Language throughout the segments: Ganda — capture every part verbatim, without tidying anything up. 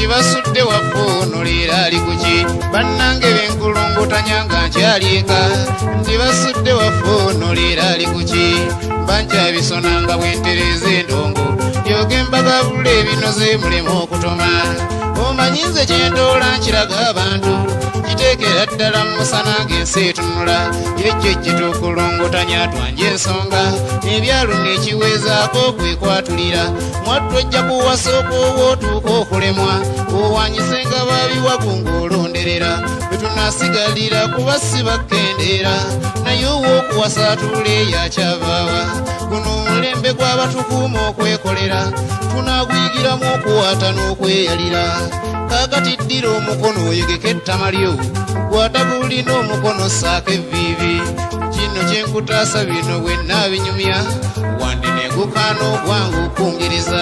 ndibasudde wafuunulira ali kuki bannange benkulungutanya nga nkyaliika ndibasudde wafuunulira ali kuki bankyabisonanga bwentereza endongo yoge mbagabula ebinoze mulemu okutoma omanyi nze kyendoola nkiraga abantu kiteekera ddala musana ng'ensi etunula ekyo ekitukulungutanya twanje ensonga ebyalo n'ekiweezaako kwekwatulira mwattu ojja kuwasa okwowootuuka okulemwa owanyisenga babiwagu ng'olonderera bwe tunasigalira kuba si bakkendeera naye ow'okuwasa atuule yakyavaawa guno omulembe gw'abatukuuma okwekolera tunaaguyigiramu okuwaata n'okweyalira kaakati ddira omukono oyegeka ettama lyo gwatagulina omukono saako evviivi kino kyenkutaasa bino bwe naabinyumya wandi negukaana ogwange okungiriza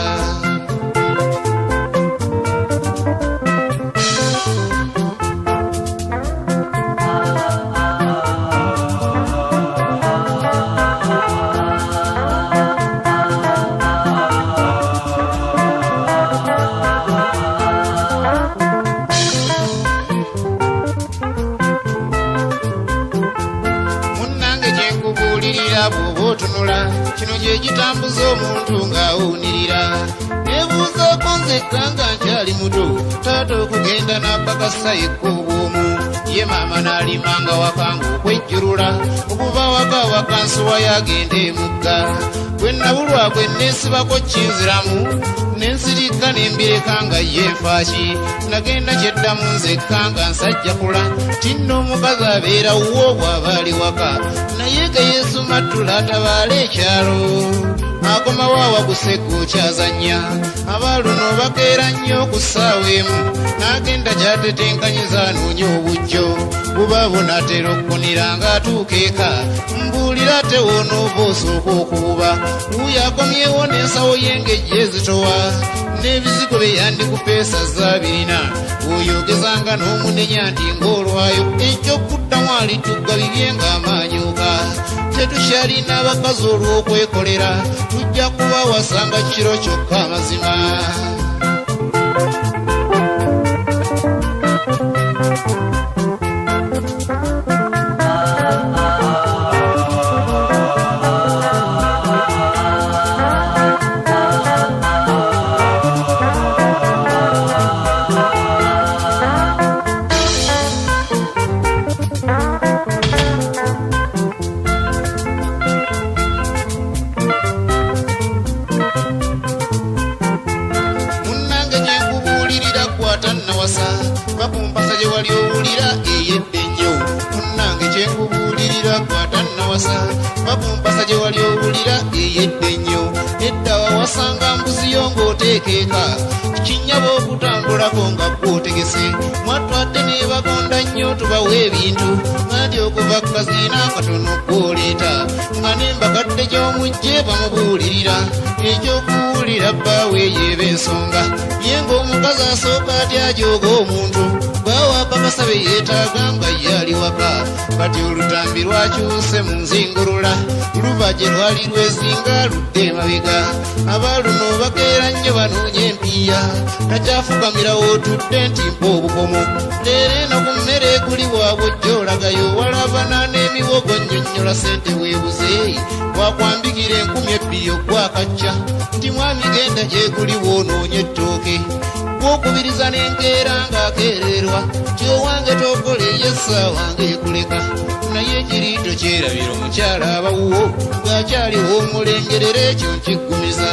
bw'oba otunula kino gye kitambuza omuntu ng'awuunirira nebuuzaako nzekka nga nkyali muto taata okugenda n'abbakasa yekka obwomu ye maama n'alimanga wakanga okwejjulula okuva waka wakansuwa yagenda emugga bwe nabulwa gwe neesibako kinziramu nensirika nembireka nga yenfaaki nagenda kyeddamu nzekka nga nsajjakula tinno omukazi abeera wuwo bw'aba ali waka naye ge yesu mattula atabaala ekyalo akomawo awagusegga okyazannya abaaluno bakeera nnyo ku ssaawa emu n'agenda kyatetenkanyiza anoonya obujjo buba bunaatera okkunira ng'atuuka eka mbuulira ate woonooba osooka okububa wuyo akomyewo n'ensawo ye ng'ejja ezitowa n'ebizigo bye yandikupeesa zaabirina bw'oyogezanga n'omunenya nti ng'olwayo ekyokuddamu alitugga bibye ng'amaanyuuka tetukyalina abakazi olw'okwekolera tujja kuba wasanga kiro kyokka amazima bakumpasa gye wali owulira eyedde nnyo munnange kyenkubuulirira kwatannawasa bakumpasa gye wali owulira eyedde nnyo edda wawasanga mbuziyo ng'oteekeeka kinyaba okutambulako nga gw'otegese mwatwadde ne bagonda nnyo tubawa ebintu ngandi okuva kazina akatono gw'oleeta nga n'embakadde gy'omujje bamubuulirira ekyokuwulira bbaawe yeeba ensonga ye ng'omukazi asooka ati ajooga omuntu baawa akabasabe yeetaaga nga ye ali waka kati olutambi lwakyuse mu nzingulula luba gye lwali lwezinga ludde emabega abaaluno bakeera nnyo banoonya empiiya takyafukamira wootudde nti mpa obukomo leero eno ku mmere ekuli bwabwe gy'olagayo walabana n'emiwogo nnyonnyola sente weebuze wakwambikira enkumi ebbiri ogwakacca nti mwami genda gyekuli bw'onoonya ettooke gw'okubiriza n'enkeera ng'akeererwa ti owange tokole yessaawa ng'ekuleka naye ekiriito kyerabira omukyala abawuwo ng'akyaliwo omulengerera ekyo nkiggumiza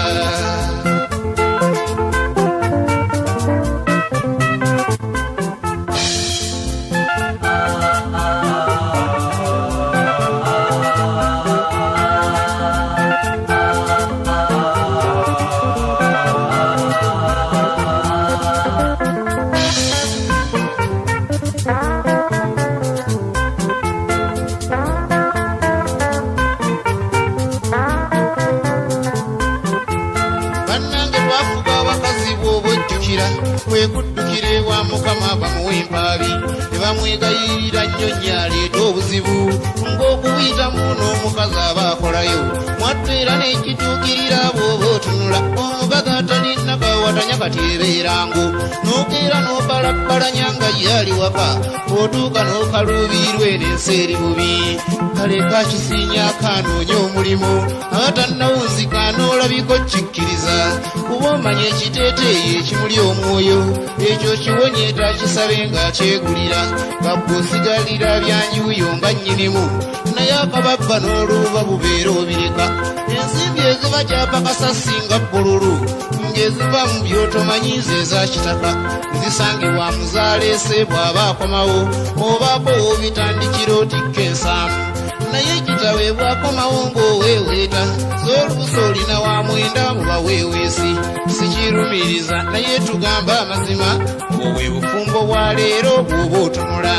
buulirira nnyo nnyo aleeta obuzibu ng'okuyitamu n'omukazi aba akolayo mwattu era n'ekituukirira bw'oba otunula omukazi atalina kawatanya kati ebeerango n'okeera n'opalappalanya nga yali waka otuuka n'okaluubirirwa enensi eri bubi kale kakisinya akanoonya omulimu agatannawunzika n'olabiko kikkiriza kuba omanya ekiteeteeyi ekimuli omwoyo ekyo kiwonye takisabe ng'akyegulira gabba osigalira byanjuuyo nga nnyinimu naye akababba n'oluba bubeera obireka ensimbi eziba gyapakasa singa bbululu ng'eziva mu by'otomanyi ze eza kitaka zisangibwa muzaaleese bw'aba akomawo obaako w'obitandikira otikka ensaamu naye ekitawe bw'akomawo ng'oweeweeta z'oluusi olina wa mwenda mu baweeweesi sikirumiriza naye tugamba amazima obwe bufumbo bwa leero bw'oba otunula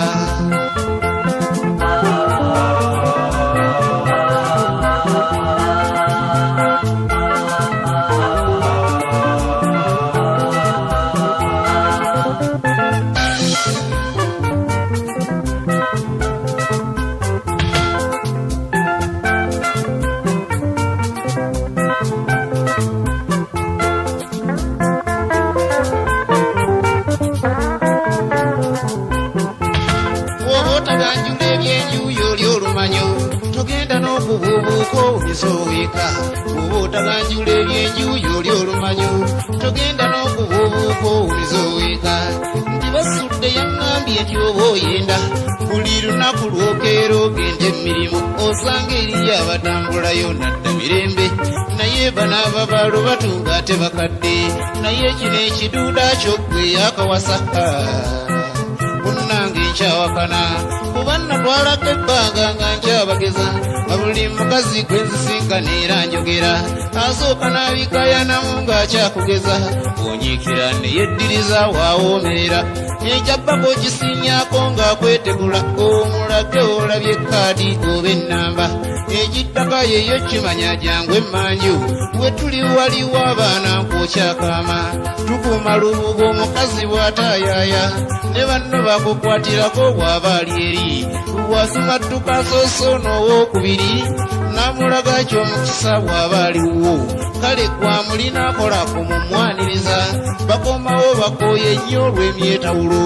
togenda n'okubuubuuka obizooweka oba otaganjula ebyenjuuyo oli olumanyo togenda n'okubuubuuka obizooweka nti basudde yaŋŋambye nti oba oyenda buli lunaku lwokeera ogenda emirimu osanga eriyo abatambulayo nadda mirembe naye bano ababaalo batunga ate bakadde naye kino ekiduuda ky'oggwe yakawasa munnange nkyawakana kuba natwalako ebbanga nga nkyabageza nga buli mukazi gwe nzisinkana era njogera asooka n'abikayanamu ng'akyakugeza onyiikira ne yeddiriza waawoomerera ekyabbako kisinyaako ng'akwetegula omulage olabye ekkaadi oba ennamba ekittaka yeyo kimanya jangu emmanju we tuli waliwo abaana nk'okyakaama tukuuma lubugo omukazi bw'ataayaaya ne banno bakukwatirako bw'aba ali eri bw'asumattuka sooso n'owookubiri n'amulaga ky'omukisa bw'aba aliwo kale gwamulina akolako mu mwaniriza bakomawo bakooye nnyo olw'emyetawulo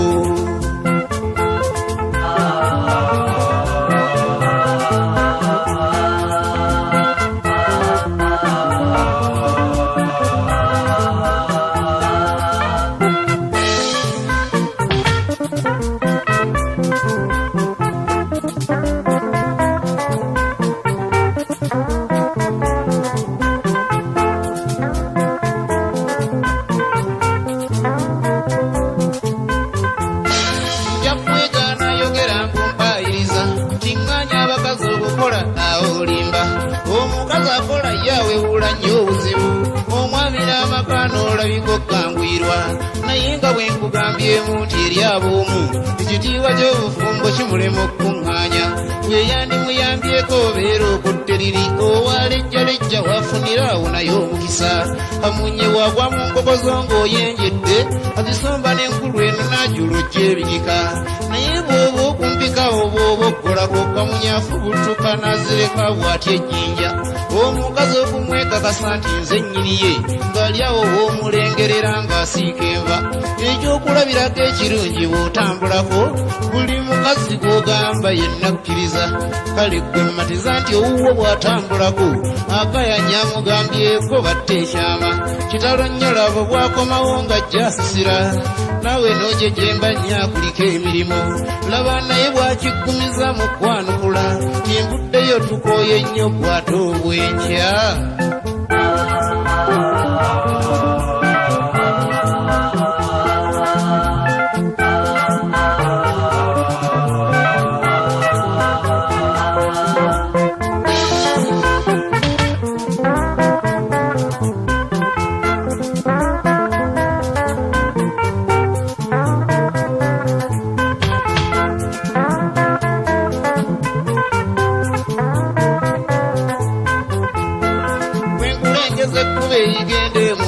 omukazi akola yawewula nnyo obuzibu omwamira amaka n'olabika okukanguyirwa naye nga bwe nkugambyemu nti eri ab'omu ekitiibwa ky'obufumbo kimulema okukuŋŋaanya weyandimuyambyeko obeera okutteriri owalejjalejja wafunira awo naye omukisa amunye wagwa mu nkokozo ng'oyenjedde azisomba n'enkulu eno n'ajulojja ebinyika naye bw'oba okumpika oba oba okkolako kamunyafu butuka n'azireka bw'atya ejjinja omukazi okumwekakasa nti nze nnyini ye ng'ali awo bw'omulengerera ng'asiika enva ekyokulabirako ekirungi bw'otambulako buli mukazi gw'ogamba yenna kkiriza kale gwe mmatiza nti owuwo bw'atambulako akayanya amugambyeko batta ekyama kitalo nnyo labo bw'akomawo ng'ajja asisira nawe n'ojejemba nnyo akuliko emirimu laba naye bw'akiggumiza mu kwanukula embuddeyo tukooye nnyo bw'ate obwenkya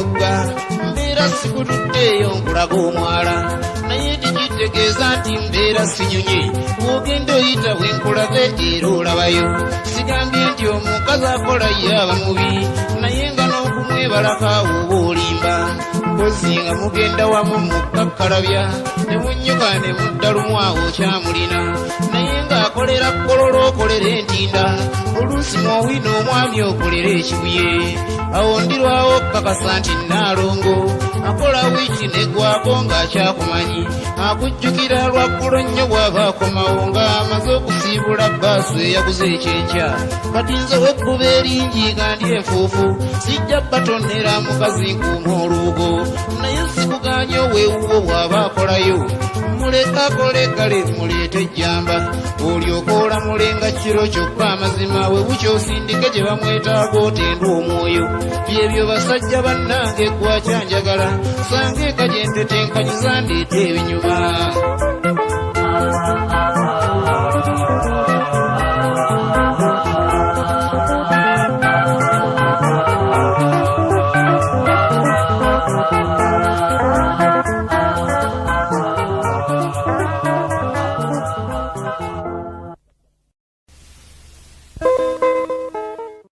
sikutuddeeyo nkulaga omwala naye tikitegeeza nti mbeera mbeera sinyonye bw'ogenda oyita bwenkulaze era olabayo sigambye nti omukazi akola yaba mubi naye nga n'okumwebalaka oba olimba mpozi nga mugenda wamu mukakkalabya ne munnyuka ne muddalumu awo kyamulina naye ng'akolera kololo okolera entinda oluusi mwowina omwami okolera ekibuye awo ndirwawo kakasa nti Naalongo akola wiiki negwako ng'akyakumanyi akujjukira lwaggulo nnyo bw'aba akomawo ng'amaze okusiibula bbaasu eyaguze ekyenkya kati nze wekkuba eringi nga ndi enfuufu sijja batonera mukazi nkuuma olubugo naye sikuganye oweewuwo bw'aba akolayo muleka akole kale muleete ejjamba olyoka olamulenga kiro kyokka amazima we bukyosindike gye bamwetaaga otendwa omwoyo byebyo basajja bannange gwakyanjagala sange eka gye ntetenkanyiza ndeeta ebinyuma.